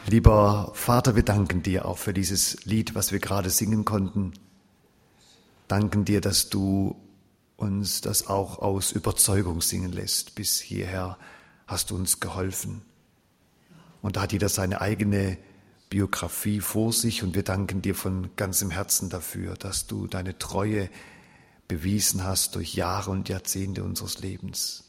Lieber Vater, wir danken dir auch für dieses Lied, was wir gerade singen konnten. Danken dir, dass du uns das auch aus Überzeugung singen lässt. Bis hierher hast du uns geholfen. Und da hat jeder seine eigene Biografie vor sich und wir danken dir von ganzem Herzen dafür, dass du deine Treue bewiesen hast durch Jahre und Jahrzehnte unseres Lebens.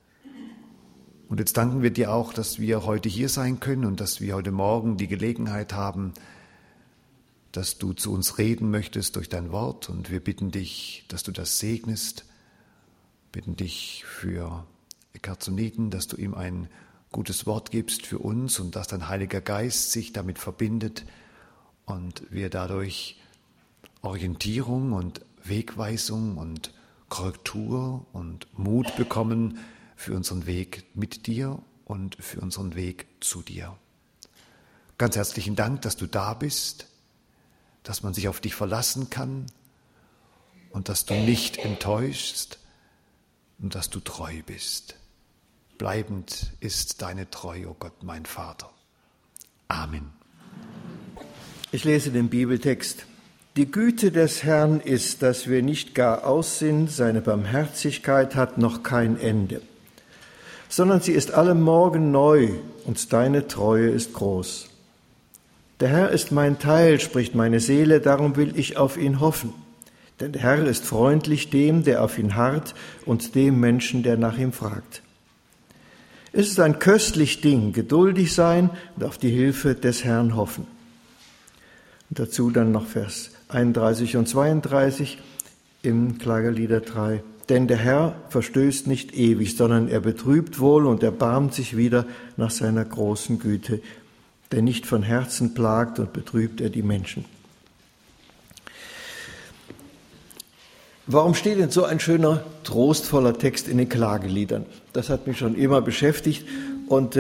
Und jetzt danken wir dir auch, dass wir heute hier sein können und dass wir heute Morgen die Gelegenheit haben, dass du zu uns reden möchtest durch dein Wort. Und wir bitten dich, dass du das segnest, bitten dich für Eckhard Suniten, dass du ihm ein gutes Wort gibst für uns und dass dein Heiliger Geist sich damit verbindet und wir dadurch Orientierung und Wegweisung und Korrektur und Mut bekommen für unseren Weg mit dir und für unseren Weg zu dir. Ganz herzlichen Dank, dass du da bist, dass man sich auf dich verlassen kann und dass du nicht enttäuschst und dass du treu bist. Bleibend ist deine Treue, o Gott, mein Vater. Amen. Ich lese den Bibeltext. Die Güte des Herrn ist, dass wir nicht gar aus sind, seine Barmherzigkeit hat noch kein Ende, sondern sie ist alle Morgen neu und deine Treue ist groß. Der Herr ist mein Teil, spricht meine Seele, darum will ich auf ihn hoffen. Denn der Herr ist freundlich dem, der auf ihn harrt, und dem Menschen, der nach ihm fragt. Es ist ein köstlich Ding, geduldig sein und auf die Hilfe des Herrn hoffen. Und dazu dann noch Vers 31 und 32 im Klagelieder 3. Denn der Herr verstößt nicht ewig, sondern er betrübt wohl und erbarmt sich wieder nach seiner großen Güte. Denn nicht von Herzen plagt und betrübt er die Menschen. Warum steht denn so ein schöner, trostvoller Text in den Klageliedern? Das hat mich schon immer beschäftigt und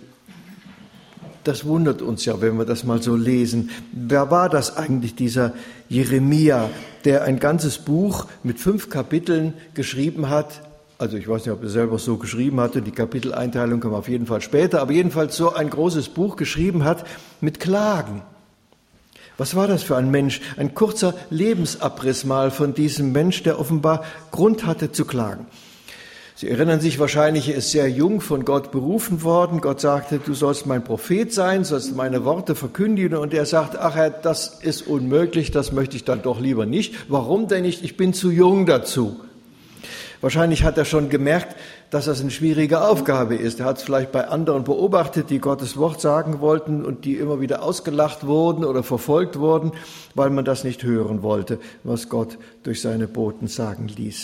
das wundert uns ja, wenn wir das mal so lesen. Wer war das eigentlich, dieser Jeremia, der ein ganzes Buch mit 5 Kapiteln geschrieben hat? Also ich weiß nicht, ob er selber so geschrieben hatte, die Kapiteleinteilung kam auf jeden Fall später, aber jedenfalls so ein großes Buch geschrieben hat mit Klagen. Was war das für ein Mensch? Ein kurzer Lebensabriss mal von diesem Mensch, der offenbar Grund hatte zu klagen. Sie erinnern sich wahrscheinlich, er ist sehr jung von Gott berufen worden. Gott sagte, du sollst mein Prophet sein, sollst meine Worte verkündigen. Und er sagt, ach Herr, das ist unmöglich, das möchte ich dann doch lieber nicht. Warum denn nicht? Ich bin zu jung dazu. Wahrscheinlich hat er schon gemerkt, dass das eine schwierige Aufgabe ist. Er hat es vielleicht bei anderen beobachtet, die Gottes Wort sagen wollten und die immer wieder ausgelacht wurden oder verfolgt wurden, weil man das nicht hören wollte, was Gott durch seine Boten sagen ließ.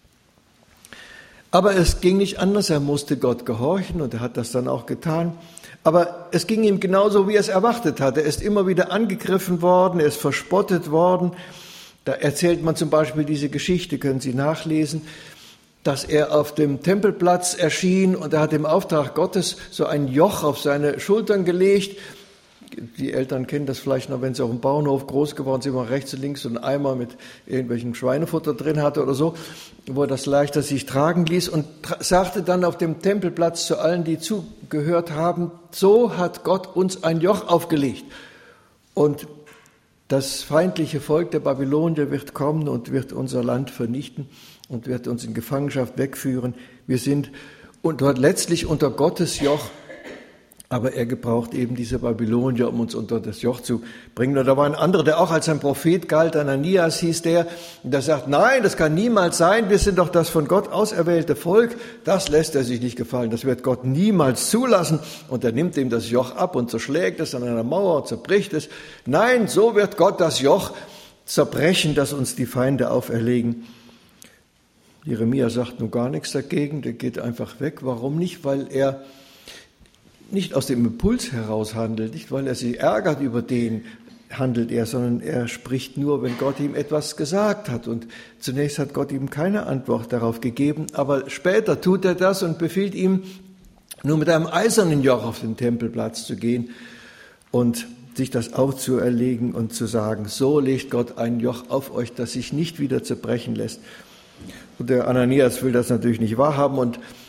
Aber es ging nicht anders, er musste Gott gehorchen und er hat das dann auch getan. Aber es ging ihm genauso, wie er es erwartet hatte. Er ist immer wieder angegriffen worden, er ist verspottet worden. Da erzählt man zum Beispiel diese Geschichte, können Sie nachlesen, dass er auf dem Tempelplatz erschien und er hat im Auftrag Gottes so ein Joch auf seine Schultern gelegt. Die Eltern kennen das vielleicht noch, wenn sie auf dem Bauernhof groß geworden sind, immer rechts und links so einen Eimer mit irgendwelchem Schweinefutter drin hatte oder so, wo er das leichter sich tragen ließ und sagte dann auf dem Tempelplatz zu allen, die zugehört haben, so hat Gott uns ein Joch aufgelegt. Und das feindliche Volk der Babylonier wird kommen und wird unser Land vernichten und wird uns in Gefangenschaft wegführen. Wir sind dort letztlich unter Gottes Joch, aber er gebraucht eben diese Babylonier, um uns unter das Joch zu bringen. Und da war ein anderer, der auch als ein Prophet galt, Ananias hieß der sagt, nein, das kann niemals sein, wir sind doch das von Gott auserwählte Volk, das lässt er sich nicht gefallen, das wird Gott niemals zulassen. Und er nimmt ihm das Joch ab und zerschlägt es an einer Mauer und zerbricht es. Nein, so wird Gott das Joch zerbrechen, das uns die Feinde auferlegen. Jeremia sagt nun gar nichts dagegen, der geht einfach weg. Warum nicht? Weil er nicht aus dem Impuls heraus handelt, nicht weil er sich ärgert über den handelt er, sondern er spricht nur, wenn Gott ihm etwas gesagt hat. Und zunächst hat Gott ihm keine Antwort darauf gegeben, aber später tut er das und befiehlt ihm, nur mit einem eisernen Joch auf den Tempelplatz zu gehen und sich das aufzuerlegen und zu sagen, so legt Gott ein Joch auf euch, das sich nicht wieder zerbrechen lässt. Und der Ananias will das natürlich nicht wahrhaben und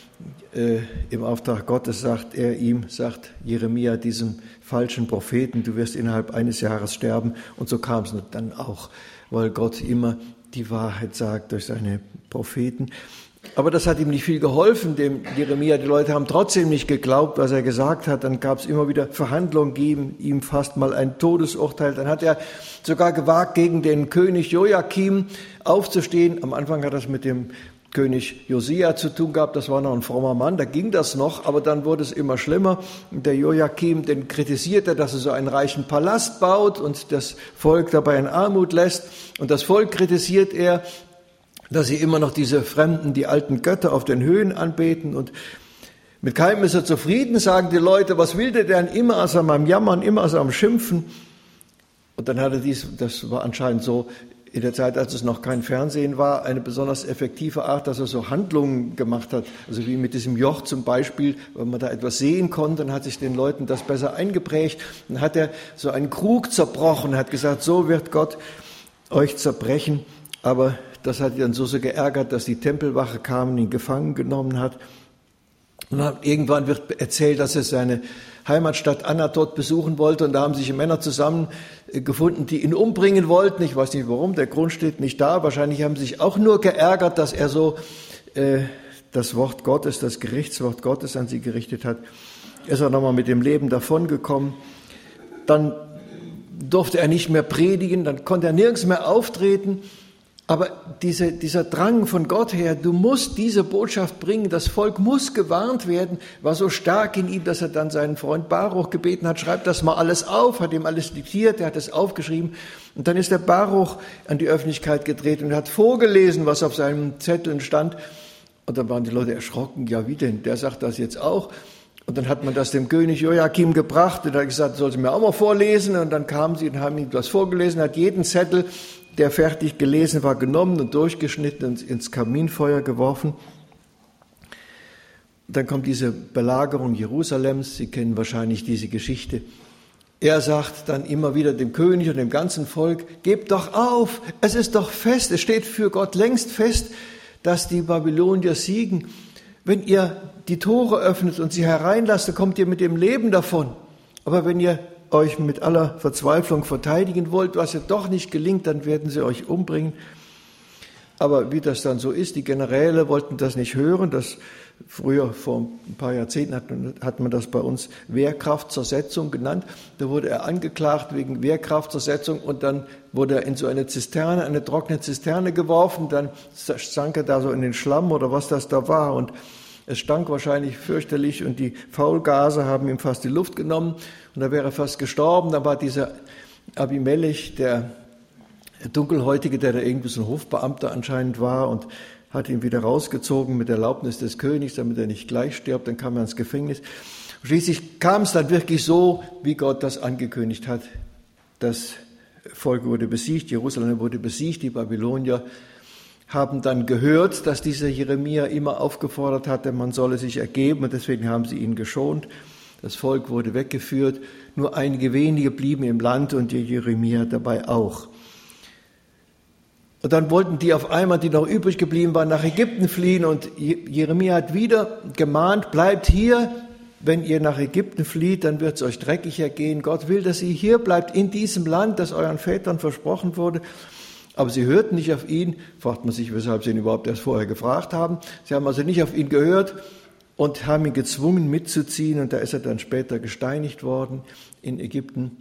im Auftrag Gottes sagt Jeremia diesem falschen Propheten, du wirst innerhalb eines Jahres sterben. Und so kam es dann auch, weil Gott immer die Wahrheit sagt durch seine Propheten. Aber das hat ihm nicht viel geholfen, dem Jeremia. Die Leute haben trotzdem nicht geglaubt, was er gesagt hat. Dann gab es immer wieder Verhandlungen, geben ihm fast mal ein Todesurteil. Dann hat er sogar gewagt, gegen den König Joachim aufzustehen. Am Anfang hat er es mit dem König Josia zu tun gehabt. Das war noch ein frommer Mann, da ging das noch. Aber dann wurde es immer schlimmer. Und der Joachim, den kritisiert er, dass er so einen reichen Palast baut und das Volk dabei in Armut lässt. Und das Volk kritisiert er, dass sie immer noch diese Fremden, die alten Götter auf den Höhen anbeten. Und mit keinem ist er zufrieden, sagen die Leute, was will der denn? Immer ist er am Jammern, immer ist er am Schimpfen. Und dann hat er das war anscheinend so in der Zeit, als es noch kein Fernsehen war, eine besonders effektive Art, dass er so Handlungen gemacht hat. Also wie mit diesem Joch zum Beispiel, wenn man da etwas sehen konnte, dann hat sich den Leuten das besser eingeprägt. Dann hat er so einen Krug zerbrochen, hat gesagt, so wird Gott euch zerbrechen. Aber das hat ihn dann so geärgert, dass die Tempelwache kam und ihn gefangen genommen hat. Und dann irgendwann wird erzählt, dass er seine Heimatstadt Anatot besuchen wollte. Und da haben sich Männer zusammengefunden, die ihn umbringen wollten. Ich weiß nicht warum, der Grund steht nicht da. Wahrscheinlich haben sie sich auch nur geärgert, dass er so das Wort Gottes, das Gerichtswort Gottes an sie gerichtet hat. Ist er nochmal mit dem Leben davongekommen. Dann durfte er nicht mehr predigen, dann konnte er nirgends mehr auftreten. Aber dieser Drang von Gott her, du musst diese Botschaft bringen, das Volk muss gewarnt werden, war so stark in ihm, dass er dann seinen Freund Baruch gebeten hat, schreib das mal alles auf, hat ihm alles diktiert, er hat es aufgeschrieben. Und dann ist der Baruch an die Öffentlichkeit getreten und hat vorgelesen, was auf seinen Zetteln stand. Und dann waren die Leute erschrocken, ja wie denn, der sagt das jetzt auch. Und dann hat man das dem König Joachim gebracht und er hat gesagt, soll sie mir auch mal vorlesen. Und dann kamen sie und haben ihm das vorgelesen, hat jeden Zettel, der fertig gelesen war, genommen und durchgeschnitten und ins Kaminfeuer geworfen. Dann kommt diese Belagerung Jerusalems, Sie kennen wahrscheinlich diese Geschichte. Er sagt dann immer wieder dem König und dem ganzen Volk, gebt doch auf, es ist doch fest, es steht für Gott längst fest, dass die Babylonier siegen. Wenn ihr die Tore öffnet und sie hereinlasst, dann kommt ihr mit dem Leben davon. Aber wenn ihr euch mit aller Verzweiflung verteidigen wollt, was ihr doch nicht gelingt, dann werden sie euch umbringen. Aber wie das dann so ist, die Generäle wollten das nicht hören. Das früher, vor ein paar Jahrzehnten, hat man das bei uns Wehrkraftzersetzung genannt. Da wurde er angeklagt wegen Wehrkraftzersetzung und dann wurde er in so eine Zisterne, eine trockene Zisterne geworfen. Dann sank er da so in den Schlamm oder was das da war und es stank wahrscheinlich fürchterlich und die Faulgase haben ihm fast die Luft genommen und da wäre er fast gestorben. Da war dieser Abimelech, der Dunkelhäutige, der da irgendwie so ein Hofbeamter anscheinend war und hat ihn wieder rausgezogen mit Erlaubnis des Königs, damit er nicht gleich stirbt. Dann kam er ins Gefängnis. Schließlich kam es dann wirklich so, wie Gott das angekündigt hat. Das Volk wurde besiegt, Jerusalem wurde besiegt, die Babylonier haben dann gehört, dass dieser Jeremia immer aufgefordert hatte, man solle sich ergeben und deswegen haben sie ihn geschont. Das Volk wurde weggeführt, nur einige wenige blieben im Land und der Jeremia dabei auch. Und dann wollten die auf einmal, die noch übrig geblieben waren, nach Ägypten fliehen und Jeremia hat wieder gemahnt, bleibt hier, wenn ihr nach Ägypten flieht, dann wird es euch dreckig ergehen. Gott will, dass ihr hier bleibt in diesem Land, das euren Vätern versprochen wurde. Aber sie hörten nicht auf ihn, fragt man sich, weshalb sie ihn überhaupt erst vorher gefragt haben. Sie haben also nicht auf ihn gehört und haben ihn gezwungen mitzuziehen und da ist er dann später gesteinigt worden in Ägypten.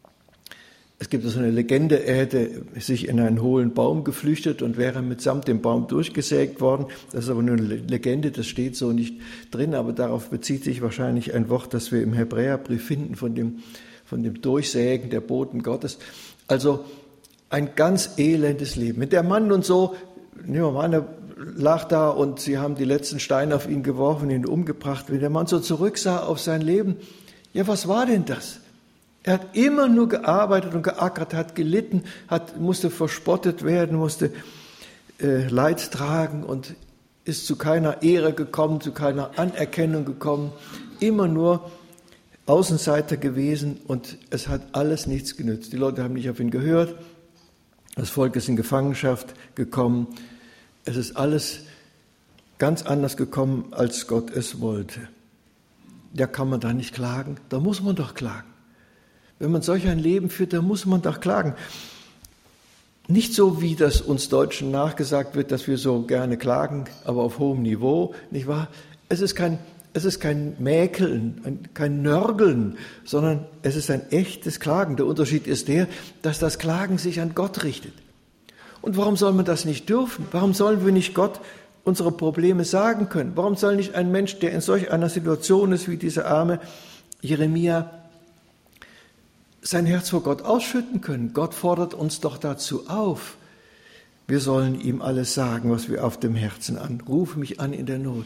Es gibt so eine Legende, er hätte sich in einen hohlen Baum geflüchtet und wäre mitsamt dem Baum durchgesägt worden. Das ist aber nur eine Legende, das steht so nicht drin, aber darauf bezieht sich wahrscheinlich ein Wort, das wir im Hebräerbrief finden von dem Durchsägen der Boten Gottes. Also ein ganz elendes Leben. Mit der Mann und so, nehmen wir mal an, er lag da und sie haben die letzten Steine auf ihn geworfen, ihn umgebracht. Wenn der Mann so zurücksah auf sein Leben, ja, was war denn das? Er hat immer nur gearbeitet und geackert, hat gelitten, musste verspottet werden, musste Leid tragen und ist zu keiner Ehre gekommen, zu keiner Anerkennung gekommen, immer nur Außenseiter gewesen und es hat alles nichts genützt. Die Leute haben nicht auf ihn gehört, das Volk ist in Gefangenschaft gekommen, es ist alles ganz anders gekommen, als Gott es wollte. Ja, kann man da nicht klagen? Da muss man doch klagen. Wenn man solch ein Leben führt, dann muss man doch klagen. Nicht so, wie das uns Deutschen nachgesagt wird, dass wir so gerne klagen, aber auf hohem Niveau, nicht wahr? Es ist kein Mäkeln, kein Nörgeln, sondern es ist ein echtes Klagen. Der Unterschied ist der, dass das Klagen sich an Gott richtet. Und warum soll man das nicht dürfen? Warum sollen wir nicht Gott unsere Probleme sagen können? Warum soll nicht ein Mensch, der in solch einer Situation ist wie dieser arme Jeremia, sein Herz vor Gott ausschütten können? Gott fordert uns doch dazu auf. Wir sollen ihm alles sagen, was wir auf dem Herzen an. Ruf mich an in der Not.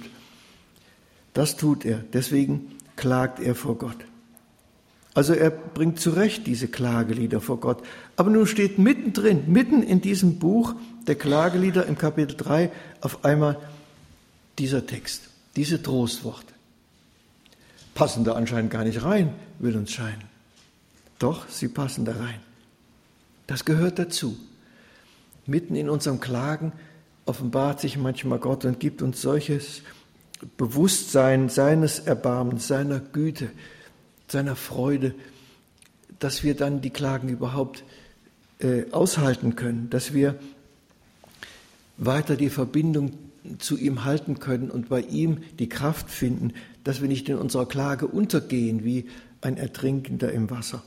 Das tut er. Deswegen klagt er vor Gott. Also er bringt zurecht diese Klagelieder vor Gott. Aber nun steht mitten in diesem Buch der Klagelieder im Kapitel 3 auf einmal dieser Text, diese Trostworte. Passen da anscheinend gar nicht rein, will uns scheinen. Doch, sie passen da rein. Das gehört dazu. Mitten in unserem Klagen offenbart sich manchmal Gott und gibt uns solches Bewusstsein seines Erbarmens, seiner Güte, seiner Freude, dass wir dann die Klagen überhaupt aushalten können, dass wir weiter die Verbindung zu ihm halten können und bei ihm die Kraft finden, dass wir nicht in unserer Klage untergehen wie ein Ertrinkender im Wasser.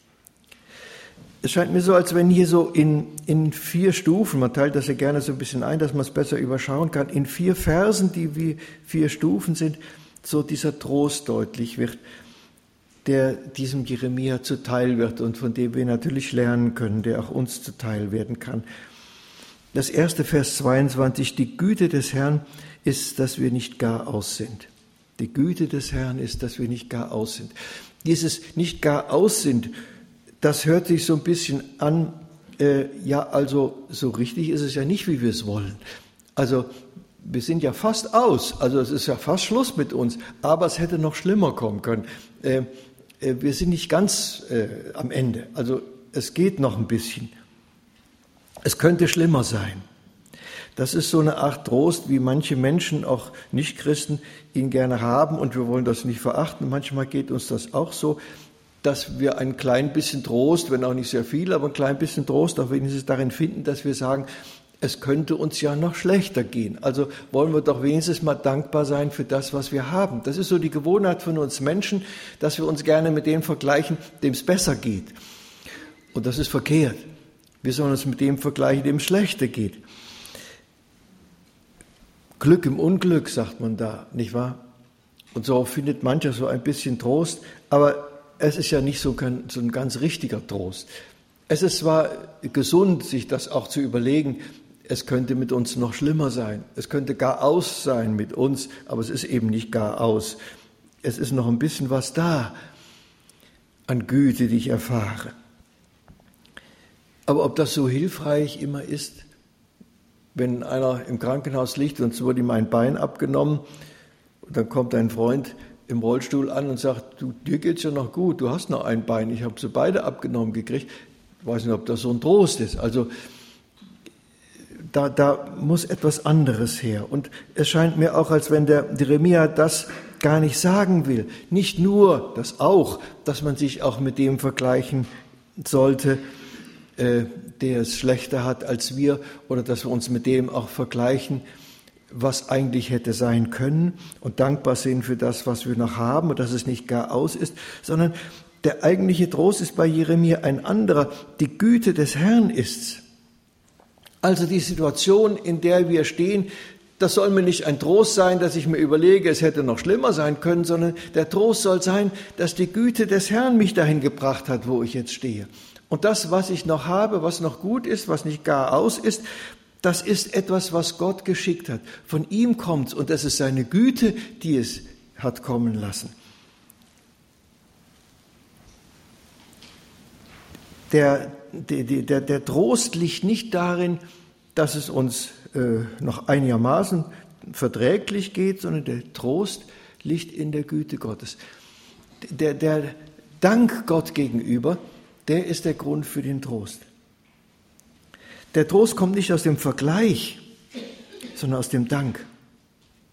Es scheint mir so, als wenn hier so in 4 Stufen, man teilt das ja gerne so ein bisschen ein, dass man es besser überschauen kann, in 4 Versen, die wie 4 Stufen sind, so dieser Trost deutlich wird, der diesem Jeremia zuteil wird und von dem wir natürlich lernen können, der auch uns zuteil werden kann. Das erste Vers 22, die Güte des Herrn ist, dass wir nicht gar aus sind. Die Güte des Herrn ist, dass wir nicht gar aus sind. Dieses nicht gar aus sind, das hört sich so ein bisschen an, ja, also so richtig ist es ja nicht, wie wir es wollen. Also wir sind ja fast aus, also es ist ja fast Schluss mit uns, aber es hätte noch schlimmer kommen können. Wir sind nicht ganz am Ende, also es geht noch ein bisschen. Es könnte schlimmer sein. Das ist so eine Art Trost, wie manche Menschen, auch Nichtchristen, ihn gerne haben und wir wollen das nicht verachten. Manchmal geht uns das auch so, dass wir ein klein bisschen Trost, wenn auch nicht sehr viel, aber ein klein bisschen Trost auch wenigstens darin finden, dass wir sagen, es könnte uns ja noch schlechter gehen. Also wollen wir doch wenigstens mal dankbar sein für das, was wir haben. Das ist so die Gewohnheit von uns Menschen, dass wir uns gerne mit dem vergleichen, dem es besser geht. Und das ist verkehrt. Wir sollen uns mit dem vergleichen, dem es schlechter geht. Glück im Unglück, sagt man da, nicht wahr? Und so findet mancher so ein bisschen Trost, aber es ist ja nicht so ein ganz richtiger Trost. Es ist zwar gesund, sich das auch zu überlegen, es könnte mit uns noch schlimmer sein, es könnte gar aus sein mit uns, aber es ist eben nicht gar aus. Es ist noch ein bisschen was da an Güte, die ich erfahre. Aber ob das so hilfreich immer ist, wenn einer im Krankenhaus liegt und es wurde ihm ein Bein abgenommen, und dann kommt ein Freund im Rollstuhl an und sagt, du, dir geht's ja noch gut, du hast noch ein Bein, ich habe sie beide abgenommen gekriegt. Ich weiß nicht, ob das so ein Trost ist. Also da muss etwas anderes her. Und es scheint mir auch, als wenn der Jeremia das gar nicht sagen will. Nicht nur, das auch, dass man sich auch mit dem vergleichen sollte, der es schlechter hat als wir, oder dass wir uns mit dem auch vergleichen, was eigentlich hätte sein können und dankbar sind für das, was wir noch haben und dass es nicht gar aus ist, sondern der eigentliche Trost ist bei Jeremia ein anderer. Die Güte des Herrn ist's. Also die Situation, in der wir stehen, das soll mir nicht ein Trost sein, dass ich mir überlege, es hätte noch schlimmer sein können, sondern der Trost soll sein, dass die Güte des Herrn mich dahin gebracht hat, wo ich jetzt stehe. Und das, was ich noch habe, was noch gut ist, was nicht gar aus ist, das ist etwas, was Gott geschickt hat. Von ihm kommt's und das ist seine Güte, die es hat kommen lassen. Der Trost liegt nicht darin, dass es uns noch einigermaßen verträglich geht, sondern der Trost liegt in der Güte Gottes. Der Dank Gott gegenüber, der ist der Grund für den Trost. Der Trost kommt nicht aus dem Vergleich, sondern aus dem Dank.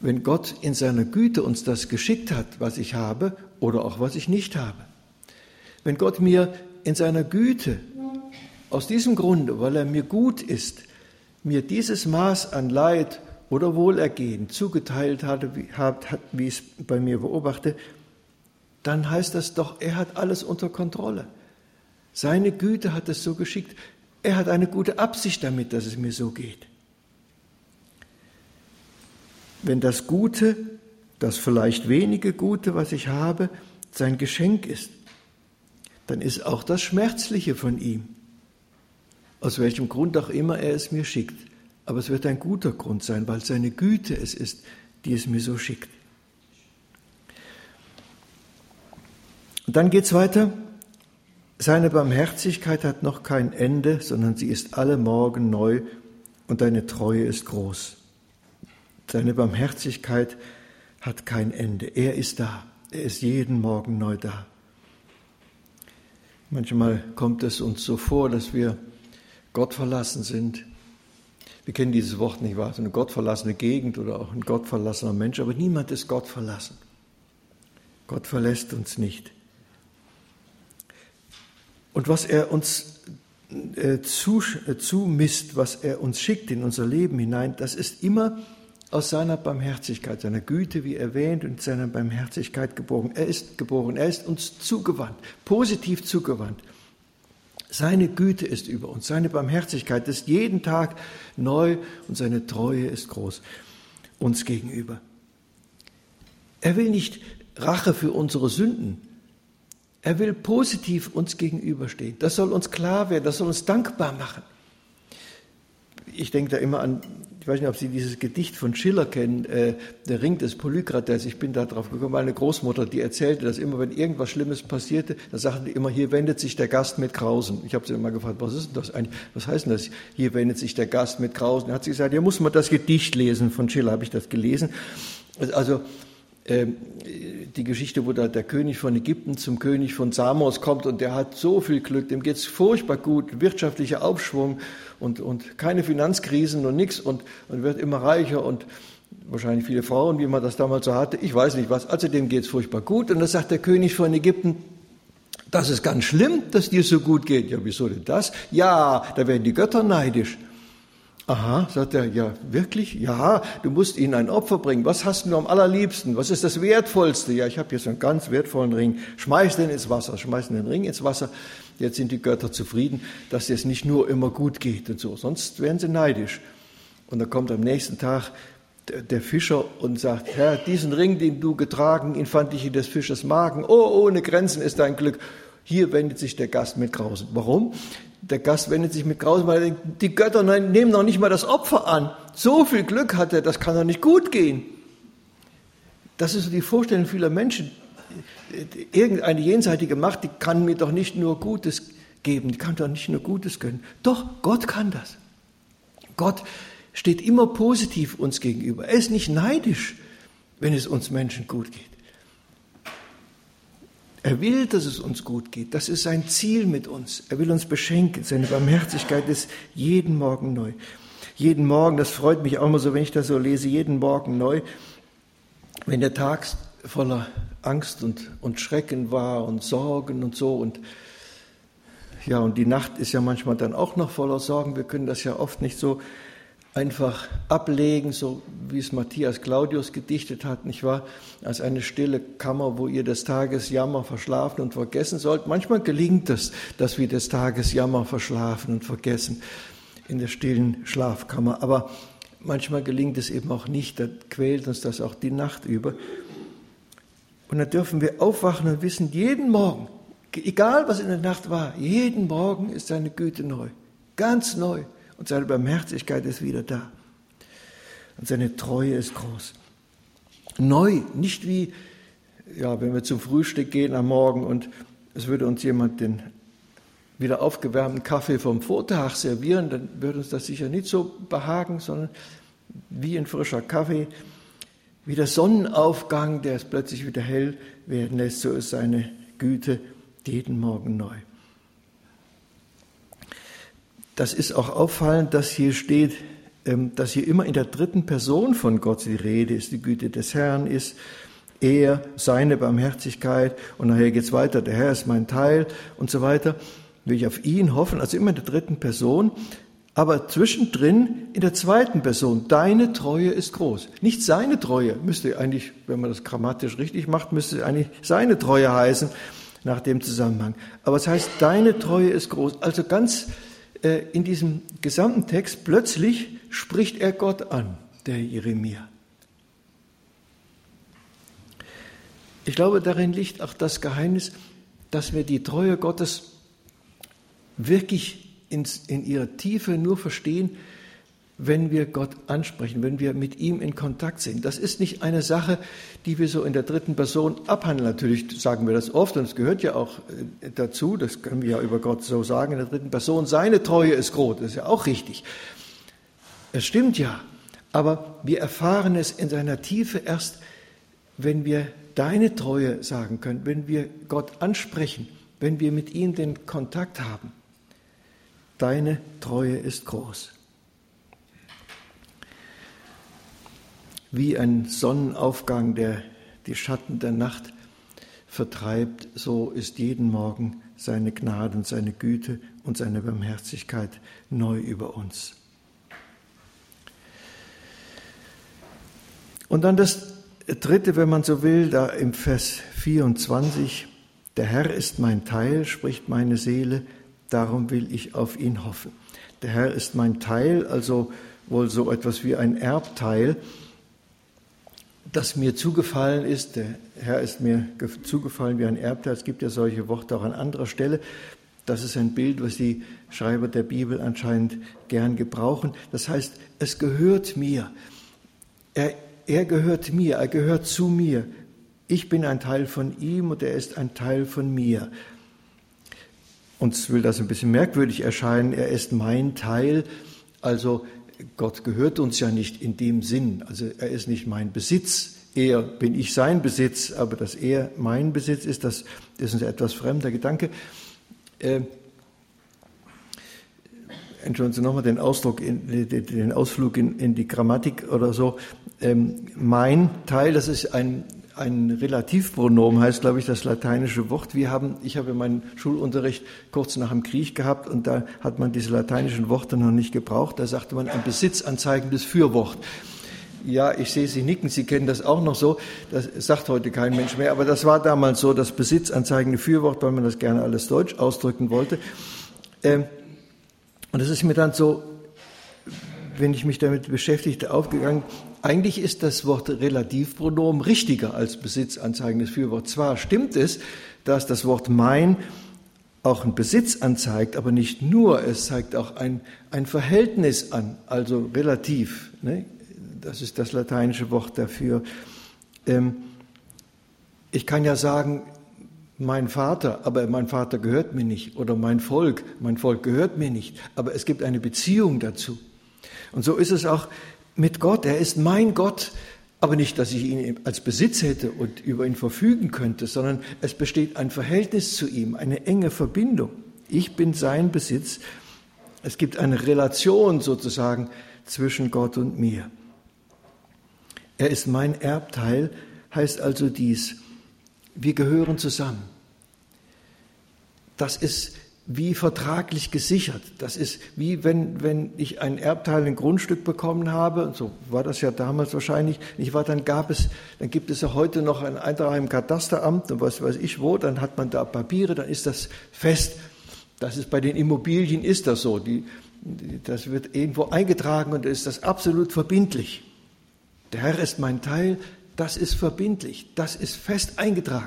wenn Gott in seiner Güte uns das geschickt hat, was ich habe oder auch was ich nicht habe. Wenn Gott mir in seiner Güte, aus diesem Grunde, weil er mir gut ist, mir dieses Maß an Leid oder Wohlergehen zugeteilt hat, wie ich es bei mir beobachte, dann heißt das doch, er hat alles unter Kontrolle. Seine Güte hat es so geschickt. Er hat eine gute Absicht damit, dass es mir so geht. Wenn das Gute, das vielleicht wenige Gute, was ich habe, sein Geschenk ist, dann ist auch das Schmerzliche von ihm. Aus welchem Grund auch immer er es mir schickt. Aber es wird ein guter Grund sein, weil seine Güte es ist, die es mir so schickt. Und dann geht es weiter. Seine Barmherzigkeit hat noch kein Ende, sondern sie ist alle Morgen neu und deine Treue ist groß. Seine Barmherzigkeit hat kein Ende. Er ist da. Er ist jeden Morgen neu da. Manchmal kommt es uns so vor, dass wir gottverlassen sind. Wir kennen dieses Wort nicht wahr? So eine gottverlassene Gegend oder auch ein gottverlassener Mensch, aber niemand ist Gott verlassen. Gott verlässt uns nicht. Und was er uns zumisst, was er uns schickt in unser Leben hinein, das ist immer aus seiner Barmherzigkeit, seiner Güte, wie erwähnt, und seiner Barmherzigkeit geboren. Er ist uns zugewandt, positiv zugewandt. Seine Güte ist über uns, seine Barmherzigkeit ist jeden Tag neu und seine Treue ist groß uns gegenüber. Er will nicht Rache für unsere Sünden. Er will positiv uns gegenüberstehen. Das soll uns klar werden, das soll uns dankbar machen. Ich denke da immer an, ich weiß nicht, ob Sie dieses Gedicht von Schiller kennen, der Ring des Polykrates. Ich bin da drauf gekommen, meine Großmutter, die erzählte, dass immer, wenn irgendwas Schlimmes passierte, dann sagten die immer, hier wendet sich der Gast mit Grausen. Ich habe sie immer gefragt, was ist denn das eigentlich? Was heißt denn das? Hier wendet sich der Gast mit Grausen. Dann hat sie gesagt, ja, muss man das Gedicht lesen. Von Schiller habe ich das gelesen. Also, die Geschichte, wo da der König von Ägypten zum König von Samos kommt und der hat so viel Glück, dem geht's furchtbar gut, wirtschaftlicher Aufschwung und keine Finanzkrisen und nichts und wird immer reicher und wahrscheinlich viele Frauen, wie man das damals so hatte, ich weiß nicht was, also dem geht's furchtbar gut und dann sagt der König von Ägypten, das ist ganz schlimm, dass dir so gut geht. Ja, wieso denn das? Ja, da werden die Götter neidisch. Aha, sagt er, ja, wirklich? Ja, du musst ihnen ein Opfer bringen. Was hast du am allerliebsten? Was ist das Wertvollste? Ja, ich habe hier so einen ganz wertvollen Ring. Schmeiß den ins Wasser, schmeiß den Ring ins Wasser. Jetzt sind die Götter zufrieden, dass es nicht nur immer gut geht und so. Sonst wären sie neidisch. Und dann kommt am nächsten Tag der Fischer und sagt, Herr, diesen Ring, den du getragen, ihn fand ich in des Fischers Magen. Oh, ohne Grenzen ist dein Glück. Hier wendet sich der Gast mit Grausen. Warum? Der Gast wendet sich mit Grausen, weil er denkt, die Götter nehmen noch nicht mal das Opfer an. So viel Glück hat er, das kann doch nicht gut gehen. Das ist so die Vorstellung vieler Menschen. Irgendeine jenseitige Macht, die kann mir doch nicht nur Gutes geben, die kann doch nicht nur Gutes gönnen. Doch, Gott kann das. Gott steht immer positiv uns gegenüber. Er ist nicht neidisch, wenn es uns Menschen gut geht. Er will, dass es uns gut geht. Das ist sein Ziel mit uns. Er will uns beschenken. Seine Barmherzigkeit ist jeden Morgen neu. Jeden Morgen, das freut mich auch immer so, wenn ich das so lese, jeden Morgen neu. Wenn der Tag voller Angst und Schrecken war und Sorgen und so und ja, und die Nacht ist ja manchmal dann auch noch voller Sorgen. Wir können das ja oft nicht so einfach ablegen, so wie es Matthias Claudius gedichtet hat, nicht wahr? Als eine stille Kammer, wo ihr des Tages Jammer verschlafen und vergessen sollt. Manchmal gelingt es, dass wir des Tages Jammer verschlafen und vergessen in der stillen Schlafkammer. Aber manchmal gelingt es eben auch nicht, da quält uns das auch die Nacht über. Und dann dürfen wir aufwachen und wissen, jeden Morgen, egal was in der Nacht war, jeden Morgen ist seine Güte neu, ganz neu. Und seine Barmherzigkeit ist wieder da. Und seine Treue ist groß. Neu, nicht wie, ja, wenn wir zum Frühstück gehen am Morgen und es würde uns jemand den wieder aufgewärmten Kaffee vom Vortag servieren, dann würde uns das sicher nicht so behagen, sondern wie ein frischer Kaffee, wie der Sonnenaufgang, der es plötzlich wieder hell werden lässt, so ist seine Güte jeden Morgen neu. Das ist auch auffallend, dass hier steht, dass hier immer in der dritten Person von Gott die Rede ist. Die Güte des Herrn ist er, seine Barmherzigkeit und nachher geht es weiter, der Herr ist mein Teil und so weiter. Will ich auf ihn hoffen, also immer in der dritten Person, aber zwischendrin in der zweiten Person, deine Treue ist groß. Nicht seine Treue, müsste eigentlich, wenn man das grammatisch richtig macht, müsste eigentlich seine Treue heißen, nach dem Zusammenhang. Aber es heißt, deine Treue ist groß. Also ganz in diesem gesamten Text plötzlich spricht er Gott an, der Jeremia. Ich glaube, darin liegt auch das Geheimnis, dass wir die Treue Gottes wirklich in ihrer Tiefe nur verstehen, wenn wir Gott ansprechen, wenn wir mit ihm in Kontakt sind. Das ist nicht eine Sache, die wir so in der dritten Person abhandeln. Natürlich sagen wir das oft und es gehört ja auch dazu, das können wir ja über Gott so sagen, in der dritten Person, seine Treue ist groß, das ist ja auch richtig. Es stimmt ja, aber wir erfahren es in seiner Tiefe erst, wenn wir deine Treue sagen können, wenn wir Gott ansprechen, wenn wir mit ihm den Kontakt haben. Deine Treue ist groß. Wie ein Sonnenaufgang, der die Schatten der Nacht vertreibt, so ist jeden Morgen seine Gnade und seine Güte und seine Barmherzigkeit neu über uns. Und dann das Dritte, wenn man so will, da im Vers 24, der Herr ist mein Teil, spricht meine Seele, darum will ich auf ihn hoffen. Der Herr ist mein Teil, also wohl so etwas wie ein Erbteil, das mir zugefallen ist. Der Herr ist mir zugefallen wie ein Erbteil. Es gibt ja solche Worte auch an anderer Stelle. Das ist ein Bild, was die Schreiber der Bibel anscheinend gern gebrauchen. Das heißt, es gehört mir. Er gehört mir, er gehört zu mir. Ich bin ein Teil von ihm und er ist ein Teil von mir. Uns will das ein bisschen merkwürdig erscheinen, er ist mein Teil, also Gott gehört uns ja nicht in dem Sinn, also er ist nicht mein Besitz, eher bin ich sein Besitz, aber dass er mein Besitz ist, das ist ein etwas fremder Gedanke. Entschuldigen Sie nochmal den Ausflug in die Grammatik oder so. Mein Teil, das ist ein Relativpronomen, heißt, glaube ich, das lateinische Wort. Ich habe meinen Schulunterricht kurz nach dem Krieg gehabt und da hat man diese lateinischen Worte noch nicht gebraucht. Da sagte man ein besitzanzeigendes Fürwort. Ja, ich sehe Sie nicken, Sie kennen das auch noch so. Das sagt heute kein Mensch mehr, aber das war damals so, das besitzanzeigende Fürwort, weil man das gerne alles deutsch ausdrücken wollte. Und das ist mir dann so, wenn ich mich damit beschäftigte, aufgegangen. Eigentlich ist das Wort Relativpronomen richtiger als besitzanzeigendes Fürwort. Zwar stimmt es, dass das Wort mein auch einen Besitz anzeigt, aber nicht nur, es zeigt auch ein Verhältnis an, also relativ. Ne? Das ist das lateinische Wort dafür. Ich kann ja sagen, mein Vater, aber mein Vater gehört mir nicht. Oder mein Volk gehört mir nicht. Aber es gibt eine Beziehung dazu. Und so ist es auch mit Gott. Er ist mein Gott, aber nicht, dass ich ihn als Besitz hätte und über ihn verfügen könnte, sondern es besteht ein Verhältnis zu ihm, eine enge Verbindung. Ich bin sein Besitz. Es gibt eine Relation sozusagen zwischen Gott und mir. Er ist mein Erbteil, heißt also dies: Wir gehören zusammen. Das ist wie vertraglich gesichert. Das ist wie wenn ich ein Erbteil, ein Grundstück bekommen habe, so war das ja damals wahrscheinlich, nicht wahr, dann gibt es ja heute noch einen Eintrag im Katasteramt und was weiß ich wo, dann hat man da Papiere, dann ist das fest. Das ist bei den Immobilien ist das so. Das wird irgendwo eingetragen und ist das absolut verbindlich. Der Herr ist mein Teil, das ist verbindlich, das ist fest eingetragen.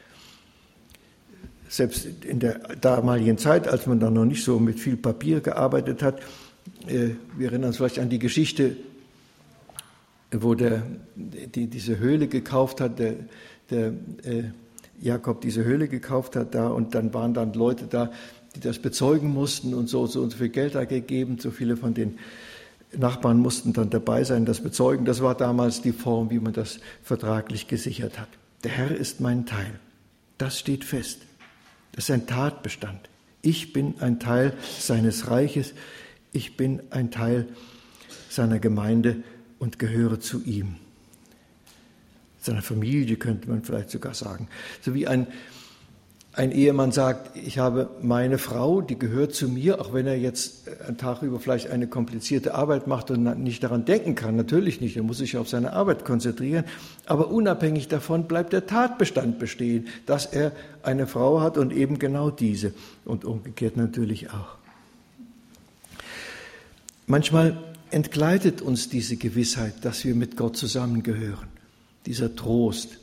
Selbst in der damaligen Zeit, als man da noch nicht so mit viel Papier gearbeitet hat, wir erinnern uns vielleicht an die Geschichte, wo diese Höhle gekauft hat, der Jakob diese Höhle gekauft hat da und dann waren dann Leute da, die das bezeugen mussten und so viel Geld da gegeben, so viele von den Nachbarn mussten dann dabei sein, das bezeugen. Das war damals die Form, wie man das vertraglich gesichert hat. Der Herr ist mein Teil. Das steht fest. Das ist ein Tatbestand. Ich bin ein Teil seines Reiches. Ich bin ein Teil seiner Gemeinde und gehöre zu ihm. Seiner Familie könnte man vielleicht sogar sagen. So wie ein Ehemann sagt, ich habe meine Frau, die gehört zu mir, auch wenn er jetzt einen Tag über vielleicht eine komplizierte Arbeit macht und nicht daran denken kann. Natürlich nicht, er muss sich auf seine Arbeit konzentrieren. Aber unabhängig davon bleibt der Tatbestand bestehen, dass er eine Frau hat und eben genau diese. Und umgekehrt natürlich auch. Manchmal entgleitet uns diese Gewissheit, dass wir mit Gott zusammengehören, dieser Trost.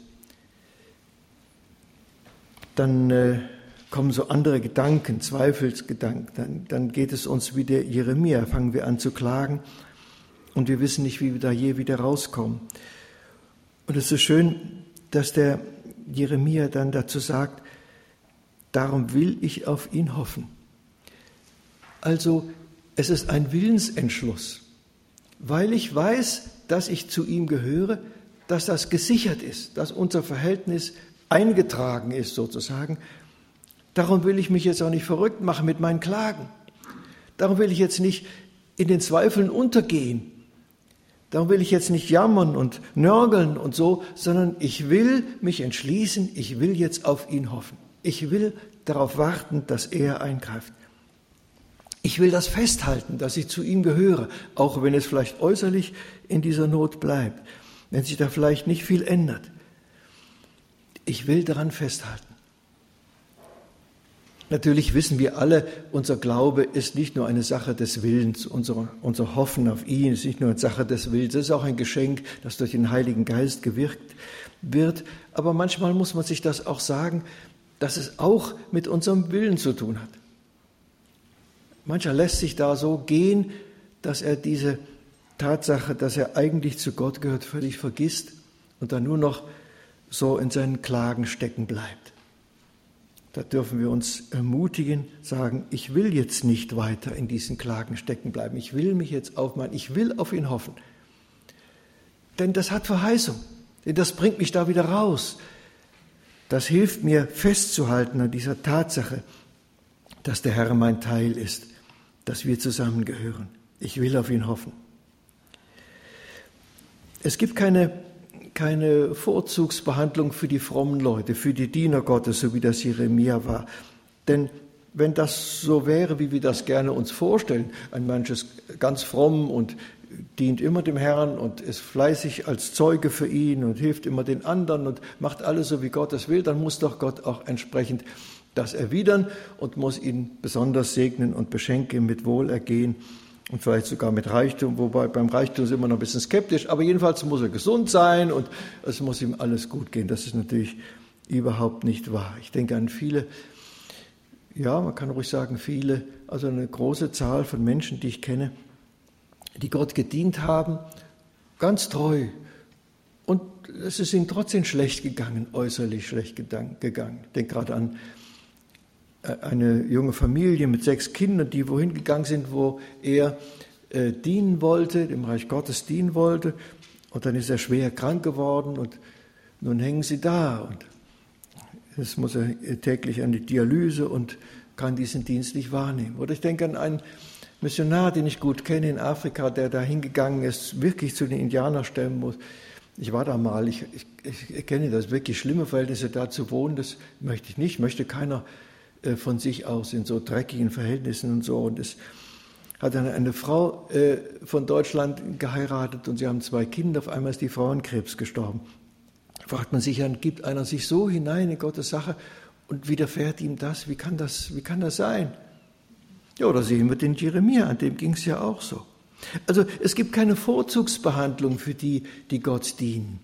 Dann kommen so andere Gedanken, Zweifelsgedanken. Dann geht es uns wie der Jeremia, fangen wir an zu klagen und wir wissen nicht, wie wir da je wieder rauskommen. Und es ist so schön, dass der Jeremia dann dazu sagt, darum will ich auf ihn hoffen. Also es ist ein Willensentschluss, weil ich weiß, dass ich zu ihm gehöre, dass das gesichert ist, dass unser Verhältnis eingetragen ist sozusagen. Darum will ich mich jetzt auch nicht verrückt machen mit meinen Klagen. Darum will ich jetzt nicht in den Zweifeln untergehen. Darum will ich jetzt nicht jammern und nörgeln und so, sondern ich will mich entschließen, ich will jetzt auf ihn hoffen. Ich will darauf warten, dass er eingreift. Ich will das festhalten, dass ich zu ihm gehöre, auch wenn es vielleicht äußerlich in dieser Not bleibt, wenn sich da vielleicht nicht viel ändert. Ich will daran festhalten. Natürlich wissen wir alle, unser Glaube ist nicht nur eine Sache des Willens, unser Hoffen auf ihn ist nicht nur eine Sache des Willens, es ist auch ein Geschenk, das durch den Heiligen Geist gewirkt wird. Aber manchmal muss man sich das auch sagen, dass es auch mit unserem Willen zu tun hat. Mancher lässt sich da so gehen, dass er diese Tatsache, dass er eigentlich zu Gott gehört, völlig vergisst und dann nur noch so in seinen Klagen stecken bleibt. Da dürfen wir uns ermutigen, sagen, ich will jetzt nicht weiter in diesen Klagen stecken bleiben. Ich will mich jetzt aufmachen, ich will auf ihn hoffen. Denn das hat Verheißung, denn das bringt mich da wieder raus. Das hilft mir festzuhalten an dieser Tatsache, dass der Herr mein Teil ist, dass wir zusammengehören. Ich will auf ihn hoffen. Es gibt keine Vorzugsbehandlung für die frommen Leute, für die Diener Gottes, so wie das Jeremia war. Denn wenn das so wäre, wie wir das gerne uns vorstellen, ein manches ganz fromm und dient immer dem Herrn und ist fleißig als Zeuge für ihn und hilft immer den anderen und macht alles so, wie Gott es will, dann muss doch Gott auch entsprechend das erwidern und muss ihn besonders segnen und beschenken mit Wohlergehen. Und vielleicht sogar mit Reichtum, wobei beim Reichtum sind wir noch ein bisschen skeptisch, aber jedenfalls muss er gesund sein und es muss ihm alles gut gehen. Das ist natürlich überhaupt nicht wahr. Ich denke an viele, ja, man kann ruhig sagen viele, also eine große Zahl von Menschen, die ich kenne, die Gott gedient haben, ganz treu. Und es ist ihnen trotzdem schlecht gegangen, äußerlich schlecht gegangen. Ich denke gerade an eine junge Familie mit 6 Kindern, die wohin gegangen sind, wo er dienen wollte, dem Reich Gottes dienen wollte. Und dann ist er schwer krank geworden und nun hängen sie da. Und jetzt muss er täglich an die Dialyse und kann diesen Dienst nicht wahrnehmen. Oder ich denke an einen Missionar, den ich gut kenne in Afrika, der da hingegangen ist, wirklich zu den Indianerstämmen muss. Ich war da mal, ich kenne das, wirklich schlimme Verhältnisse da zu wohnen, das möchte ich nicht, möchte keiner von sich aus in so dreckigen Verhältnissen und so. Und es hat dann eine Frau von Deutschland geheiratet und sie haben 2 Kinder. Auf einmal ist die Frau an Krebs gestorben. Fragt man sich dann, gibt einer sich so hinein in Gottes Sache und widerfährt ihm das? Wie kann das sein? Ja, oder sehen wir den Jeremia, an dem ging es ja auch so. Also es gibt keine Vorzugsbehandlung für die, die Gott dienen.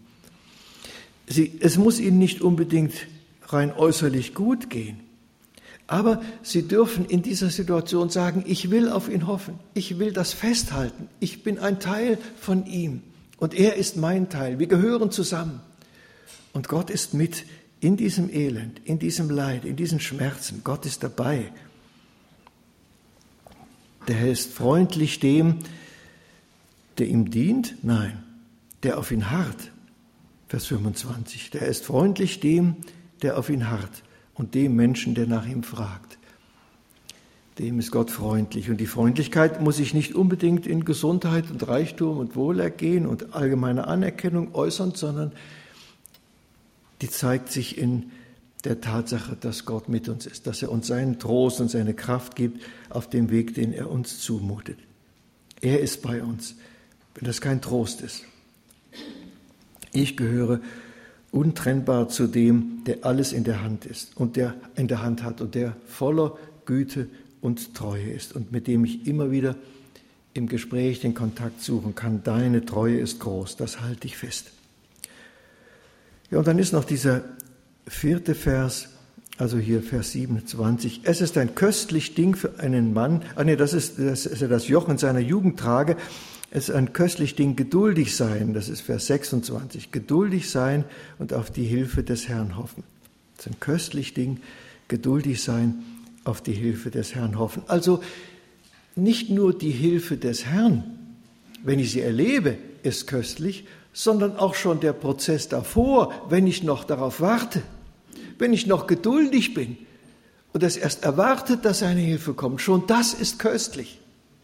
Es muss ihnen nicht unbedingt rein äußerlich gut gehen. Aber sie dürfen in dieser Situation sagen, ich will auf ihn hoffen, ich will das festhalten, ich bin ein Teil von ihm und er ist mein Teil, wir gehören zusammen. Und Gott ist mit in diesem Elend, in diesem Leid, in diesen Schmerzen, Gott ist dabei. Der Herr ist freundlich dem, der ihm dient? Nein, der auf ihn harrt. Vers 25, der ist freundlich dem, der auf ihn harrt. Und dem Menschen, der nach ihm fragt. dem ist Gott freundlich. Und die Freundlichkeit muss sich nicht unbedingt in Gesundheit und Reichtum und Wohlergehen und allgemeine Anerkennung äußern, sondern die zeigt sich in der Tatsache, dass Gott mit uns ist, dass er uns seinen Trost und seine Kraft gibt auf dem Weg, den er uns zumutet. Er ist bei uns, wenn das kein Trost ist. Ich gehöre untrennbar zu dem, der alles in der Hand ist und der in der Hand hat und der voller Güte und Treue ist und mit dem ich immer wieder im Gespräch den Kontakt suchen kann. Deine Treue ist groß, das halte ich fest. Ja, und dann ist noch dieser 4. Vers, also hier Vers 27. Es ist ein köstlich Ding für einen Mann, das ist das Joch in seiner Jugend trage. Es ist ein köstlich Ding, geduldig sein, das ist Vers 26. Geduldig sein und auf die Hilfe des Herrn hoffen. Es ist ein köstlich Ding, geduldig sein, auf die Hilfe des Herrn hoffen. Also nicht nur die Hilfe des Herrn, wenn ich sie erlebe, ist köstlich, sondern auch schon der Prozess davor, wenn ich noch darauf warte, wenn ich noch geduldig bin und es erst erwartet, dass seine Hilfe kommt. Schon das ist köstlich.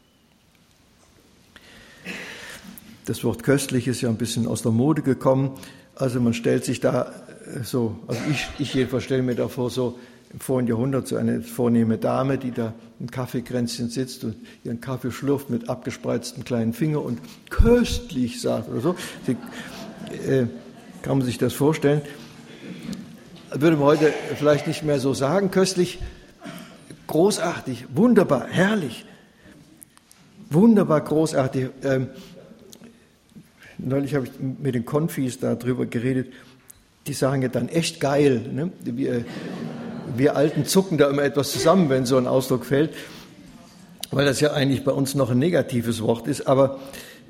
Das Wort köstlich ist ja ein bisschen aus der Mode gekommen. Also man stellt sich da so, also ich jedenfalls stelle mir da vor, so im vorigen Jahrhundert so eine vornehme Dame, die da im Kaffeekränzchen sitzt und ihren Kaffee schlürft mit abgespreiztem kleinen Finger und köstlich sagt oder so. Kann man sich das vorstellen? Würde man heute vielleicht nicht mehr so sagen. Köstlich, großartig, wunderbar, herrlich. Wunderbar, großartig. Neulich habe ich mit den Konfis darüber geredet. Die sagen ja dann echt geil. Ne? Wir Alten zucken da immer etwas zusammen, wenn so ein Ausdruck fällt, weil das ja eigentlich bei uns noch ein negatives Wort ist. Aber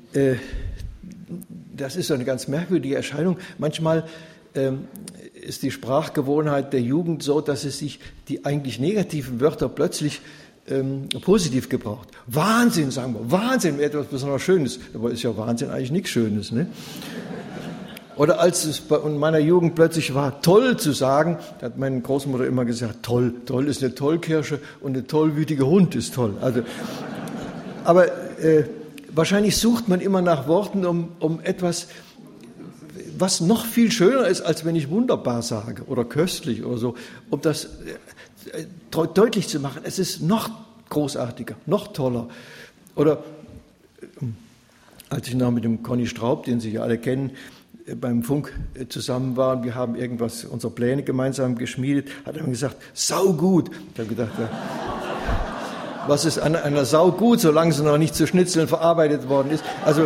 das ist so eine ganz merkwürdige Erscheinung. Manchmal ist die Sprachgewohnheit der Jugend so, dass es sich die eigentlich negativen Wörter plötzlich positiv gebraucht. Wahnsinn, sagen wir. Wahnsinn, etwas besonders Schönes. Aber ist ja Wahnsinn eigentlich nichts Schönes. Ne? Oder als es bei meiner Jugend plötzlich war, toll zu sagen, da hat meine Großmutter immer gesagt, toll, toll ist eine Tollkirsche und ein tollwütiger Hund ist toll. Also, aber wahrscheinlich sucht man immer nach Worten, um etwas, was noch viel schöner ist, als wenn ich wunderbar sage oder köstlich oder so, um das deutlich zu machen. Es ist noch großartiger, noch toller. Oder als ich noch mit dem Conny Straub, den Sie ja alle kennen, beim Funk zusammen waren, wir haben unsere Pläne gemeinsam geschmiedet, hat er mir gesagt, sau gut. Ich habe gedacht, ja, was ist an einer Sau gut, solange sie noch nicht zu Schnitzeln verarbeitet worden ist? Also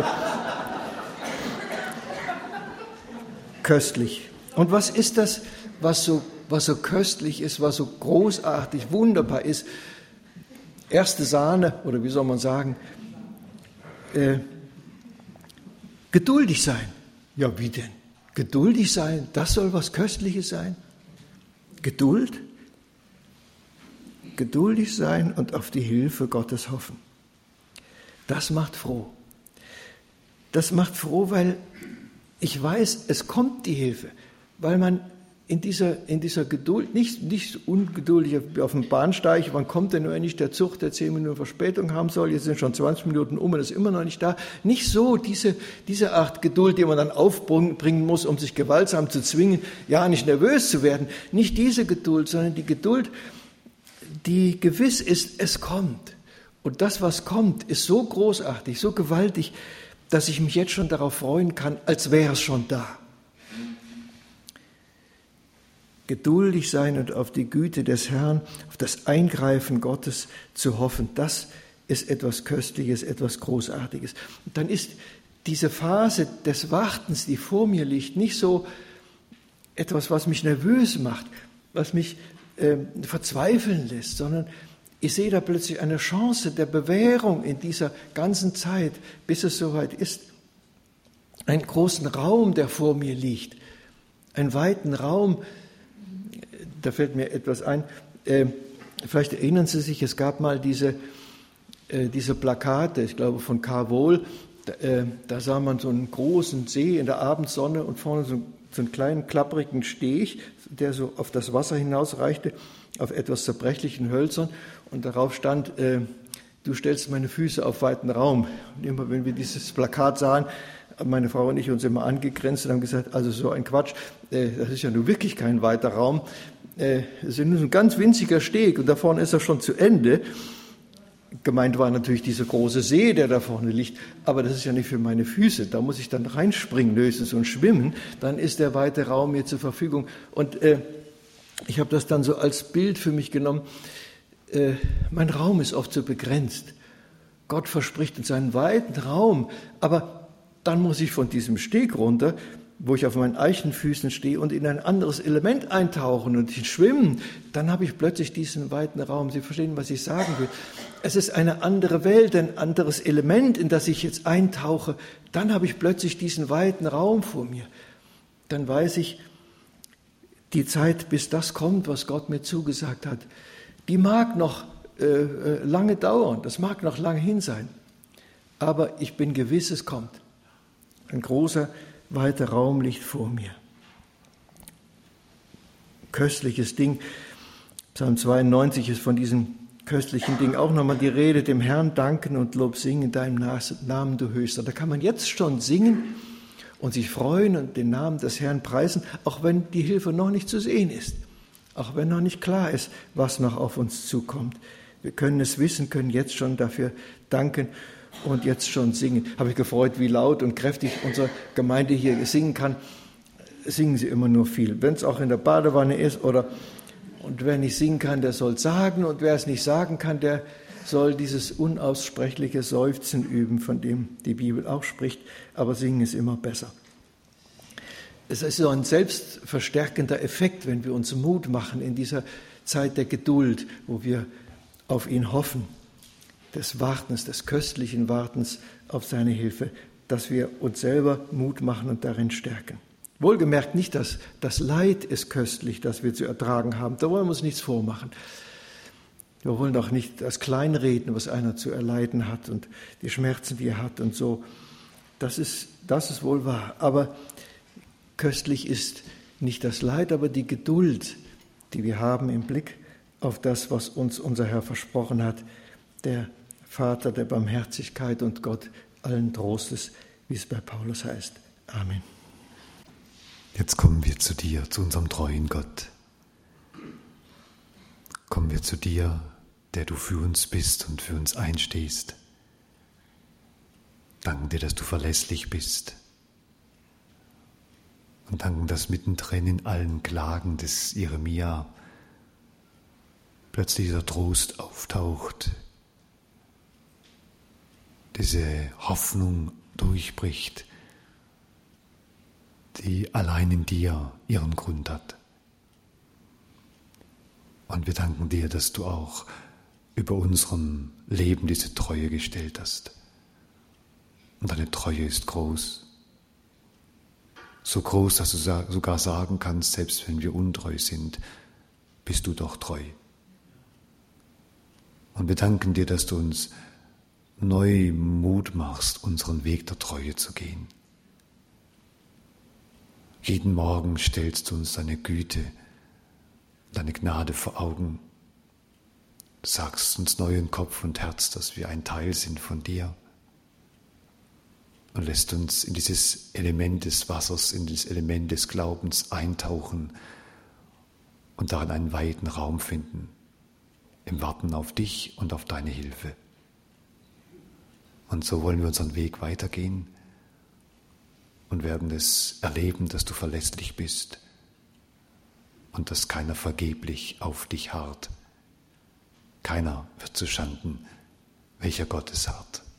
köstlich. Und was ist das, was so köstlich ist, was so großartig, wunderbar ist? Erste Sahne, oder wie soll man sagen, geduldig sein. Ja, wie denn? Geduldig sein, das soll was Köstliches sein? Geduld? Geduldig sein und auf die Hilfe Gottes hoffen. Das macht froh. Das macht froh, weil ich weiß, es kommt die Hilfe, weil man in dieser Geduld, nicht ungeduldig auf dem Bahnsteig, wann kommt denn nur endlich der Zug, der 10 Minuten Verspätung haben soll, jetzt sind schon 20 Minuten und ist immer noch nicht da. Nicht so diese Art Geduld, die man dann aufbringen muss, um sich gewaltsam zu zwingen, ja nicht nervös zu werden. Nicht diese Geduld, sondern die Geduld, die gewiss ist, es kommt. Und das, was kommt, ist so großartig, so gewaltig, dass ich mich jetzt schon darauf freuen kann, als wäre es schon da. Geduldig sein und auf die Güte des Herrn, auf das Eingreifen Gottes zu hoffen, das ist etwas Köstliches, etwas Großartiges. Und dann ist diese Phase des Wartens, die vor mir liegt, nicht so etwas, was mich nervös macht, was mich verzweifeln lässt, sondern ich sehe da plötzlich eine Chance der Bewährung in dieser ganzen Zeit, bis es soweit ist. Einen großen Raum, der vor mir liegt, einen weiten Raum. Da fällt mir etwas ein. Vielleicht erinnern Sie sich, es gab mal diese Plakate, ich glaube von Carvol. Da sah man so einen großen See in der Abendsonne und vorne so ein einen kleinen klapprigen Steg, der so auf das Wasser hinausreichte, auf etwas zerbrechlichen Hölzern. Und darauf stand, du stellst meine Füße auf weiten Raum. Und immer wenn wir dieses Plakat sahen, meine Frau und ich uns immer angegrenzt und haben gesagt, also so ein Quatsch, das ist ja nun wirklich kein weiter Raum. Es ist nur ein ganz winziger Steg und da vorne ist er schon zu Ende. Gemeint war natürlich dieser große See, der da vorne liegt, aber das ist ja nicht für meine Füße. Da muss ich dann reinspringen höchstens und schwimmen, dann ist der weite Raum mir zur Verfügung. Und ich habe das dann so als Bild für mich genommen. Mein Raum ist oft so begrenzt. Gott verspricht uns einen weiten Raum, aber dann muss ich von diesem Steg runter, wo ich auf meinen Eichenfüßen stehe und in ein anderes Element eintauchen und schwimmen, dann habe ich plötzlich diesen weiten Raum. Sie verstehen, was ich sagen will. Es ist eine andere Welt, ein anderes Element, in das ich jetzt eintauche. Dann habe ich plötzlich diesen weiten Raum vor mir. Dann weiß ich, die Zeit, bis das kommt, was Gott mir zugesagt hat, die mag noch lange dauern, das mag noch lange hin sein. Aber ich bin gewiss, es kommt. Ein großer, weiter Raum liegt vor mir. Köstliches Ding. Psalm 92 ist von diesem köstlichen Ding auch nochmal die Rede, dem Herrn danken und Lob singen, deinem Namen, du Höchster. Da kann man jetzt schon singen und sich freuen und den Namen des Herrn preisen, auch wenn die Hilfe noch nicht zu sehen ist, auch wenn noch nicht klar ist, was noch auf uns zukommt. Wir können es wissen, können jetzt schon dafür danken und jetzt schon singen. Habe ich gefreut, wie laut und kräftig unsere Gemeinde hier singen kann. Singen sie immer nur viel. Wenn es auch in der Badewanne ist und wer nicht singen kann, der soll sagen und wer es nicht sagen kann, der soll dieses unaussprechliche Seufzen üben, von dem die Bibel auch spricht, aber singen ist immer besser. Es ist so ein selbstverstärkender Effekt, wenn wir uns Mut machen in dieser Zeit der Geduld, wo wir auf ihn hoffen, des Wartens, des köstlichen Wartens auf seine Hilfe, dass wir uns selber Mut machen und darin stärken. Wohlgemerkt nicht, dass das Leid ist köstlich, das wir zu ertragen haben. Da wollen wir uns nichts vormachen. Wir wollen auch nicht das kleinreden, was einer zu erleiden hat und die Schmerzen, die er hat und so. Das ist wohl wahr. Aber köstlich ist nicht das Leid, aber die Geduld, die wir haben im Blick auf das, was uns unser Herr versprochen hat, der Vater der Barmherzigkeit und Gott allen Trostes, wie es bei Paulus heißt. Amen. Jetzt kommen wir zu dir, zu unserem treuen Gott. Kommen wir zu dir, der du für uns bist und für uns einstehst. Danken dir, dass du verlässlich bist. Und danken, dass mittendrin in allen Klagen des Jeremia plötzlich dieser Trost auftaucht, diese Hoffnung durchbricht, die allein in dir ihren Grund hat. Und wir danken dir, dass du auch über unserem Leben diese Treue gestellt hast. Und deine Treue ist groß. So groß, dass du sogar sagen kannst, selbst wenn wir untreu sind, bist du doch treu. Und wir danken dir, dass du uns neu Mut machst, unseren Weg der Treue zu gehen. Jeden Morgen stellst du uns deine Güte, deine Gnade vor Augen. Du sagst uns neu in Kopf und Herz, dass wir ein Teil sind von dir. Und lässt uns in dieses Element des Wassers, in dieses Element des Glaubens eintauchen und darin einen weiten Raum finden, im Warten auf dich und auf deine Hilfe. Und so wollen wir unseren Weg weitergehen und werden es erleben, dass du verlässlich bist und dass keiner vergeblich auf dich harrt. Keiner wird zu Schanden, welcher Gott es harrt.